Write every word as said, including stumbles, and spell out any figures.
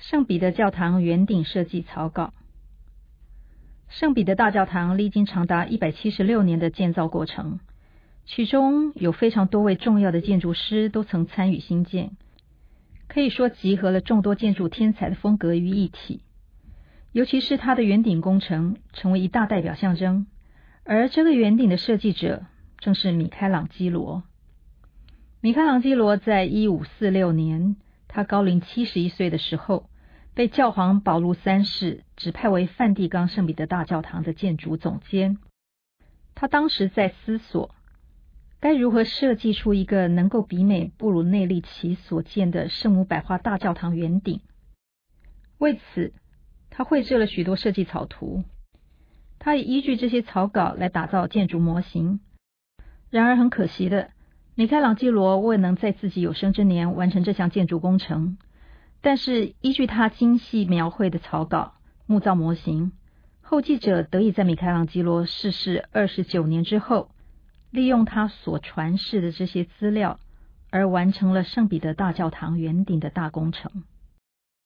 圣彼得教堂圆顶设计草稿。圣彼得大教堂历经长达一百七十六年的建造过程，其中有非常多位重要的建筑师都曾参与兴建，可以说集合了众多建筑天才的风格于一体。尤其是它的圆顶工程成为一大代表象征，而这个圆顶的设计者正是米开朗基罗。米开朗基罗在一五四六年，他高龄七十一岁的时候，被教皇保禄三世指派为梵蒂冈圣彼得大教堂的建筑总监。他当时在思索，该如何设计出一个能够媲美布鲁内利奇所建的圣母百花大教堂圆顶。为此，他绘制了许多设计草图，他也依据这些草稿来打造建筑模型。然而很可惜的，米开朗基罗未能在自己有生之年完成这项建筑工程，但是依据他精细描绘的草稿、木造模型，后继者得以在米开朗基罗逝世二十九年之后，利用他所传世的这些资料，而完成了圣彼得大教堂圆顶的大工程。